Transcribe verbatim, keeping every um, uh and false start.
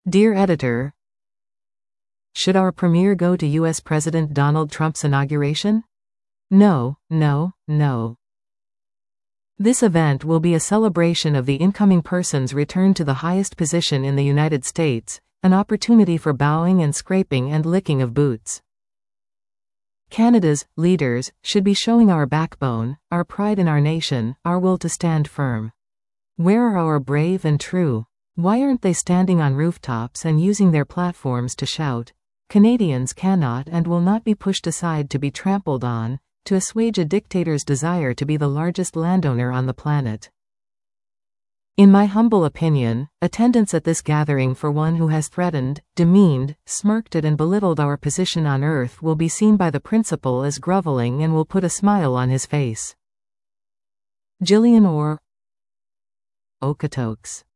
Dear Editor, should our premiere go to U S President Donald Trump's inauguration? No, no, no. This event will be a celebration of the incoming person's return to the highest position in the United States, an opportunity for bowing and scraping and licking of boots. Canada's leaders should be showing our backbone, our pride in our nation, our will to stand firm. Where are our brave and true? Why aren't they standing on rooftops and using their platforms to shout? Canadians cannot and will not be pushed aside to be trampled on, to assuage a dictator's desire to be the largest landowner on the planet. In my humble opinion, attendance at this gathering for one who has threatened, demeaned, smirked at and belittled our position on earth will be seen by the principal as groveling and will put a smile on his face. Jillian Orr, Okotoks.